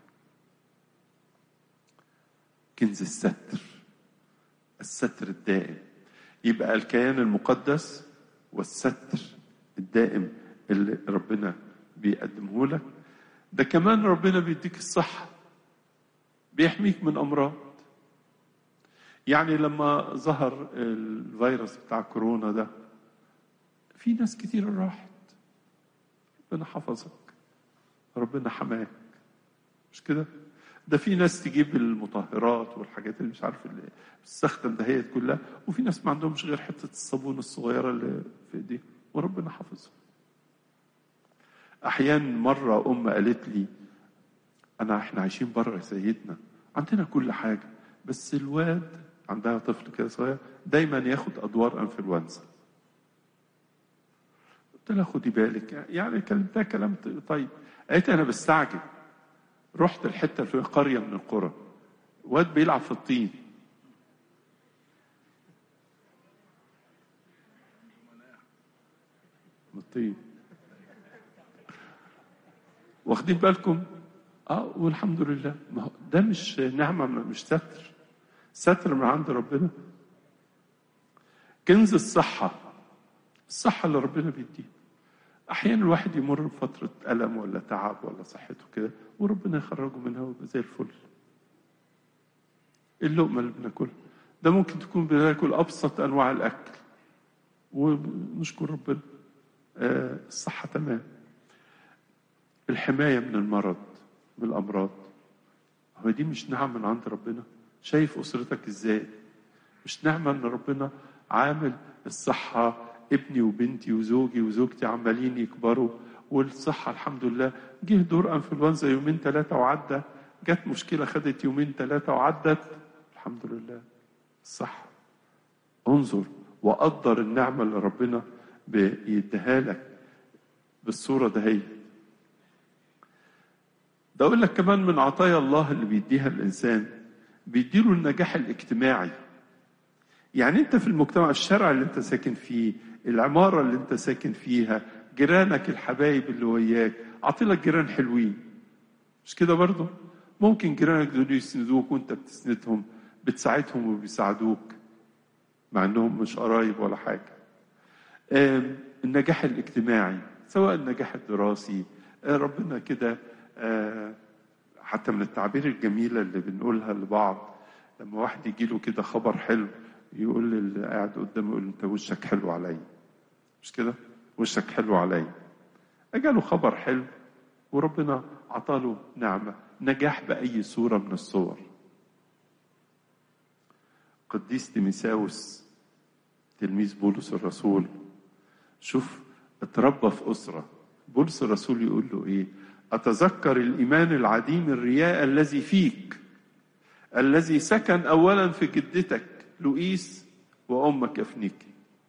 كنز الستر، الستر الدائم. يبقى الكيان المقدس والستر الدائم اللي ربنا بيقدمه لك. ده كمان ربنا بيديك الصحة، بيحميك من أمراض. يعني لما ظهر الفيروس بتاع كورونا ده في ناس كتير راحت، ربنا حفظك، ربنا حماك، مش كده؟ ده في ناس تجيب المطهرات والحاجات اللي مش عارف اللي بتستخدم دهيت كلها، وفي ناس ما عندهمش غير حتة الصابون الصغيرة اللي في ايديهم وربنا حافظهم. احيانا مرة ام قالت لي انا احنا عايشين بره يا سيدنا، عندنا كل حاجة، بس الواد عندها طفل كده صغير دايما ياخد ادوار انفلونزا. قلت لها خدي بالك، يعني كلمتها كلام طيب. قالت انا بستعجب، رحت الحتة في قرية من القرى، واد بيلعب في الطين، من الطين، واخدين بالكم؟ اه والحمد لله. ما هو ده مش نعمة، مش ستر، ستر من عند ربنا. كنز الصحة، الصحة اللي ربنا بيديها. أحيانا الواحد يمر بفترة ألم ولا تعب ولا صحته كده وربنا يخرجه منها ويبقى زي الفل. اللقمة اللي بناكلها ده ممكن تكون بناكل أبسط أنواع الأكل ونشكر ربنا، آه الصحة تمام. الحماية من المرض، من الأمراض، هو دي مش نعمة من عند ربنا؟ شايف أسرتك إزاي؟ مش نعمة أن ربنا عامل الصحة، ابني وبنتي وزوجي وزوجتي عمالين يكبروا والصحة الحمد لله. جه دور انفلونزا يومين ثلاثة وعدى، جت مشكلة خدت يومين ثلاثة وعدت، الحمد لله الصحة. انظر وقدر النعمة اللي ربنا بيديها لك بالصورة دهي. ده أقول لك كمان من عطايا الله اللي بيديها الإنسان، بيديله النجاح الاجتماعي. يعني أنت في المجتمع، الشارع اللي أنت ساكن فيه، العمارة اللي أنت ساكن فيها، جيرانك الحبايب اللي وياك، عطيلك جيران حلوين، مش كده برضو؟ ممكن جيرانك دول يسندوك وأنت بتسندهم، بتساعدهم وبيساعدوك مع أنهم مش قرايب ولا حاجة. النجاح الاجتماعي سواء النجاح الدراسي، ربنا كده حتى من التعبير الجميلة اللي بنقولها لبعض، لما واحد يجيله كده خبر حلو يقول للي قاعد قدامه، يقول انت وشك حلو عليا، مش كده؟ وشك حلو عليا. اجاله خبر حلو وربنا عطاله نعمة، نجاح بأي صورة من الصور. قديس تيموثاوس تلميذ بولس الرسول، شوف اتربى في أسرة، بولس الرسول يقول له ايه؟ أتذكر الإيمان العديم الرياء الذي فيك، الذي سكن أولا في جدتك لوئيس وأمك أفنيكي،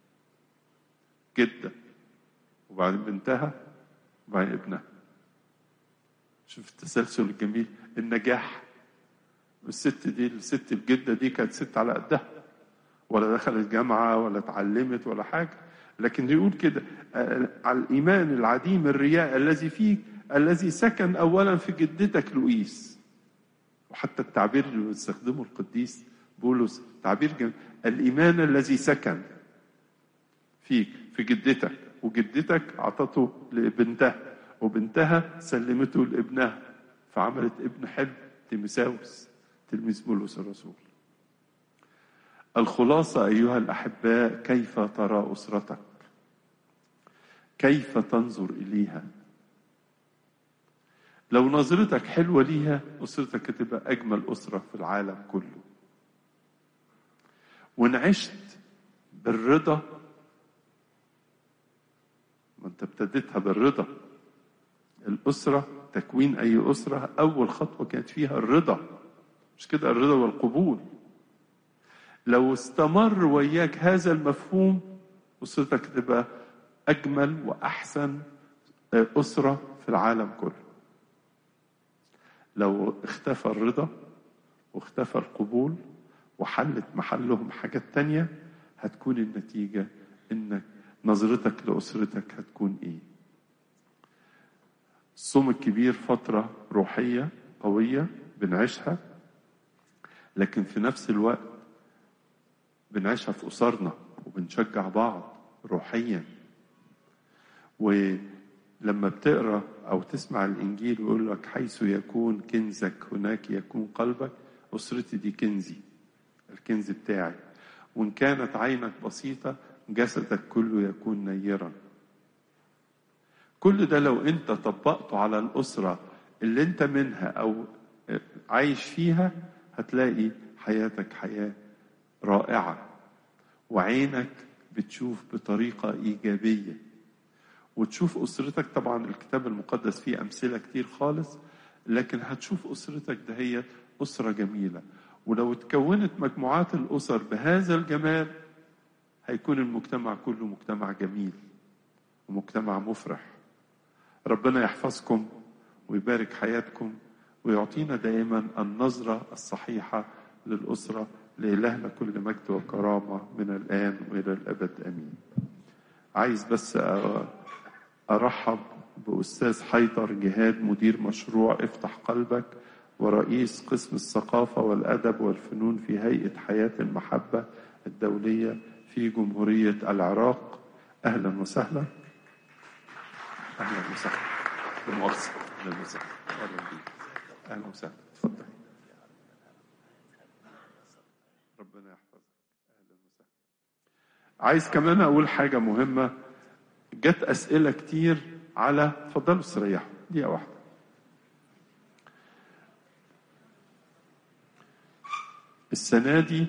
جدة وبعدين بنتها وبعدين ابنها. شوف التسلسل الجميل، النجاح. الست دي الست الجدة دي كانت ست على قدها، ولا دخلت جامعة ولا اتعلمت ولا حاجة، لكن يقول كده على الإيمان العديم الرياء الذي فيك، الذي سكن أولا في جدتك لوئيس. وحتى التعبير اللي بيستخدمه القديس بولس تعبير جميل، الإيمان الذي سكن فيك في جدتك، وجدتك عطته لبنتها، وبنتها سلمته لابنها، فعملت ابن حلو تيموثاوس تلميذ بولس الرسول. الخلاصة أيها الأحباء، كيف ترى أسرتك؟ كيف تنظر إليها؟ لو نظرتك حلوة ليها، أسرتك هتبقى أجمل أسرة في العالم كله. وإن عشت بالرضا، ما أنت ابتديتها بالرضا. الأسرة، تكوين أي أسرة أول خطوة كانت فيها الرضا، مش كده؟ الرضا والقبول. لو استمر وياك هذا المفهوم، أسرتك تبقى أجمل وأحسن أسرة في العالم كله. لو اختفى الرضا واختفى القبول وحلت محلهم حاجات تانية، هتكون النتيجة إنك نظرتك لأسرتك هتكون إيه؟ الصوم الكبير فترة روحية قوية بنعيشها، لكن في نفس الوقت بنعيشها في أسرنا وبنشجع بعض روحيا. ولما بتقرأ أو تسمع الإنجيل ويقول لك حيث يكون كنزك هناك يكون قلبك، أسرتي دي كنزي، الكنز بتاعي. وإن كانت عينك بسيطة جسدك كله يكون نيرا. كل ده لو أنت طبقته على الأسرة اللي أنت منها أو عايش فيها، هتلاقي حياتك حياة رائعة، وعينك بتشوف بطريقة إيجابية، وتشوف أسرتك. طبعا الكتاب المقدس فيه أمثلة كتير خالص، لكن هتشوف أسرتك ده هي أسرة جميلة. ولو تكونت مجموعات الأسر بهذا الجمال، هيكون المجتمع كله مجتمع جميل ومجتمع مفرح. ربنا يحفظكم ويبارك حياتكم ويعطينا دائما النظرة الصحيحة للأسرة. لإلهنا كل مجد وكرامة من الآن وإلى الأبد آمين. عايز بس أرحب بأستاذ حيدر جهاد، مدير مشروع افتح قلبك ورئيس قسم الثقافة والأدب والفنون في هيئة حياة المحبة الدولية في جمهورية العراق. أهلا وسهلا. أهلا وسهلا. بالمؤاخذة. أهلا وسهلا. أهلا بيك. أهلا وسهلا. تفضل. ربنا يحفظك. أهلا وسهلا. عايز كمان أقول حاجة مهمة. جت أسئلة كتير على، تفضلوا استريحوا دقيقة واحدة. السنة دي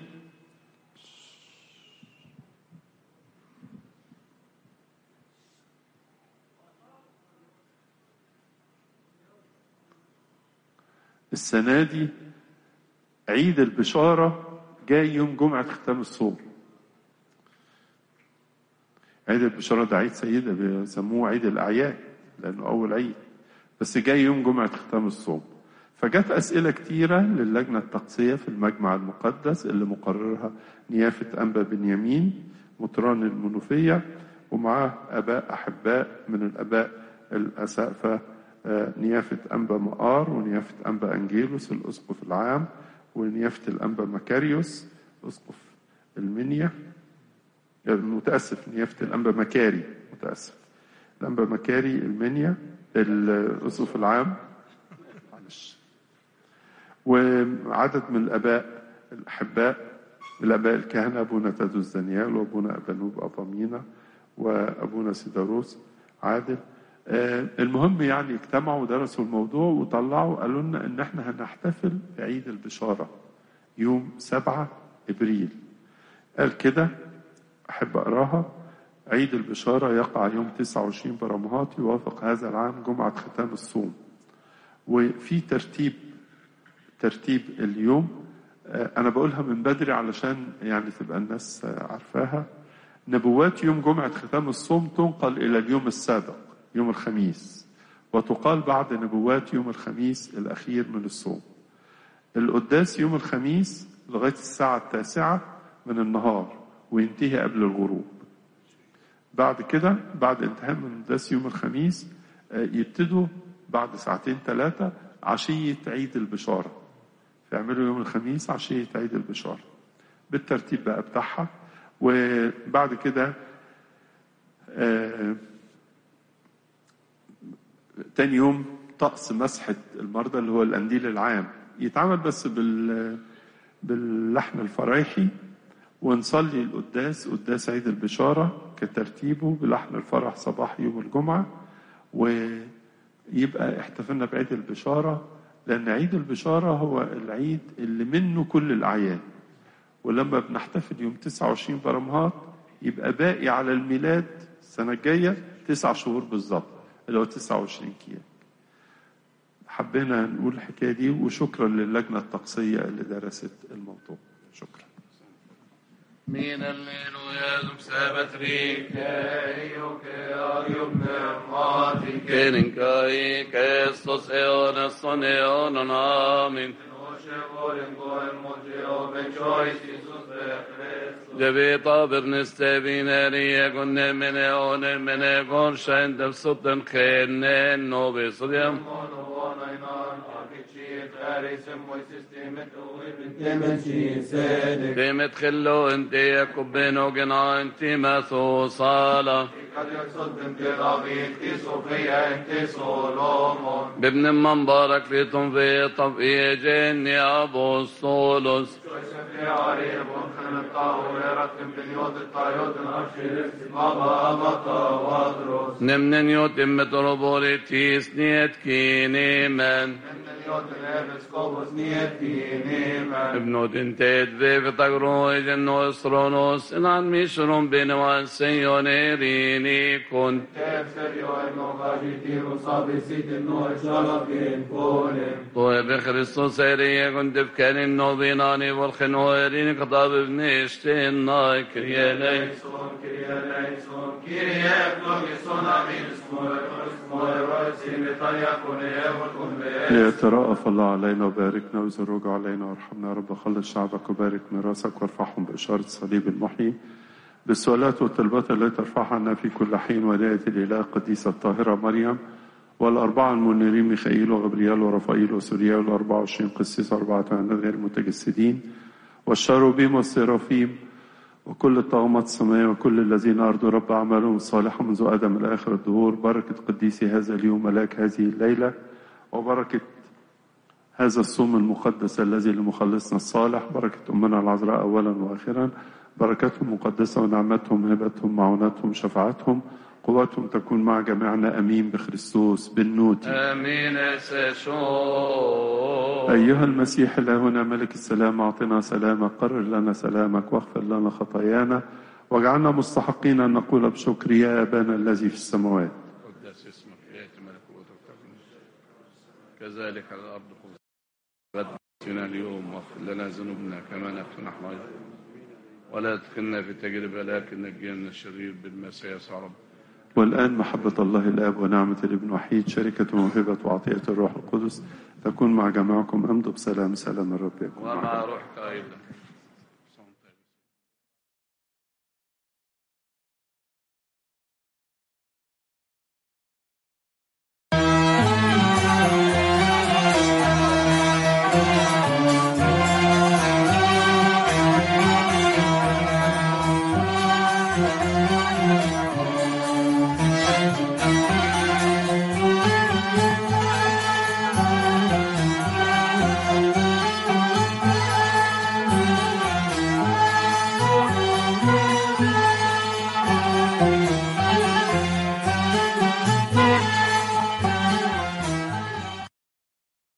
السنة دي عيد البشارة جاي يوم جمعة ختام الصوم. عيد البشارة ده عيد سيدة، بيسموه عيد الأعياد لأنه أول عيد، بس جاي يوم جمعة ختام الصوم. فجت أسئلة كتيرة للجنة التقصية في المجمع المقدس اللي مقررها نيافة أنبا بنيامين مطران المنوفية، ومعاه أباء أحباء من الأباء الأسقفة، نيافة أنبا مقار ونيافة أنبا أنجيلوس الأسقف العام، ونيافة الأنبا مكاريوس أسقف المنيا، متأسف نيافة الأنبا مكاري، متأسف الأنبا مكاري المنيا الأسقف العام، معلش. وعدد من الآباء الأحباء، الآباء الكهنة، أبونا تادوس دانيال وأبونا أبانوب أبامينا وأبونا سيداروس عادل. المهم يعني اجتمعوا ودرسوا الموضوع وطلعوا قالوا لنا ان احنا هنحتفل بعيد البشارة يوم سبعة ابريل. قال كده، احب اقراها: عيد البشارة يقع يوم تسعة وعشرين برمهات، يوافق هذا العام جمعة ختام الصوم. وفي ترتيب ترتيب اليوم. أنا بقولها من بدري علشان يعني تبقى الناس عارفاها. نبوات يوم جمعة ختام الصوم تنقل إلى اليوم السابق يوم الخميس، وتقال بعد نبوات يوم الخميس الأخير من الصوم. القداس يوم الخميس لغاية الساعة التاسعة من النهار وينتهي قبل الغروب. بعد كده بعد انتهاء من القداس يوم الخميس يبتدوا بعد ساعتين ثلاثة عشية عيد البشارة، فيعملوا يوم الخميس عشية عيد البشارة بالترتيب بقى بتاعها. وبعد كده آه تاني يوم طقس مسحة المرضى اللي هو القنديل العام يتعمل بس بال باللحن الفرايحي، ونصلي القداس قداس عيد البشارة كترتيبه بلحن الفرح صباح يوم الجمعة، ويبقى احتفلنا بعيد البشارة لأن عيد البشارة هو العيد اللي منه كل الأعياد. ولما بنحتفل يوم تسعة وعشرين برمهات يبقى باقي على الميلاد السنة الجاية تسع شهور بالظبط اللي هو تسعة وعشرين كيان. حبينا نقول الحكاية دي، وشكرا للجنة التقصية اللي درست الموضوع. شكرا. من الليل ويازم سابت ريك ايوك ايوب نعماتي كينكاي كيستوس ايون الصنيون آمين جبي طابر نستبين ريا قلنا من اون من اون شاند بصدن خيرنين نوبي صديم بيمت خلو انت يكبين وقنا انت مثو صالة بابن من بارك فيتم في طبيعي جني ابو الصولوس نمن يتم تربوري تيسنيت كيني من ابنو دنتيت في تقروي جنو اسرونوس ان عن ميشرون بنوان سيونيريني كنت طوي بخريستوس ايري كنت بكان النوبيناني والخنويرين قطاب بنشتين ناي كريا ليسون كريا ليسون كريا بلوغيسون امين اسمه ليترأف الله علينا وباركنا ويزرج علينا وارحمنا يا رب. خلص شعبك وبارك ميراثك وارفعهم بإشارة صليب المحيي بالسؤالات والطلبات التي ترفعها عنا في كل حين وداية الإله القديسة الطاهرة مريم والأربعة المنيرين ميخائيل وغبريال ورفائيل وسوريا والأربعة وعشرين قسيس أربعة غير متجسدين والشاروبيم والسيرافيم وكل الطغمات السماوية وكل الذين أرضوا رب أعمالهم الصالحة منذ آدم إلى آخر الدهور. بركة قديسي هذا اليوم ملاك هذه الليلة وبركة هذا الصوم المقدس الذي لمخلصنا الصالح. بركة أمنا العذراء أولا وآخرا. بركتهم مقدسة ونعمتهم هبتهم معونتهم شفاعتهم قوتهم تكون مع جميعنا أمين بخريستوس بالنوتي آمين. أيها المسيح إلهنا ملك السلام أعطنا سلامك قرر لنا سلامك واغفر لنا خطايانا واجعلنا مستحقين أن نقول بشكر يا أبانا الذي في السماوات. قدس اسمك يأتي ملكوتك تكن كذلك على الأرض غدنا اليوم واغفر لنا ذنوبنا كما نغفر نحن أيضا ولا تدخلنا في تجربة لكن نجينا من الشرير بالمسيح يسوع رب. والآن محبة الله الآب ونعمة الابن وحيد شركة وموهبة وعطية الروح القدس تكون مع جميعكم. امضوا بسلام. سلام الرب يكون ومع روحك أيضا. Thank you.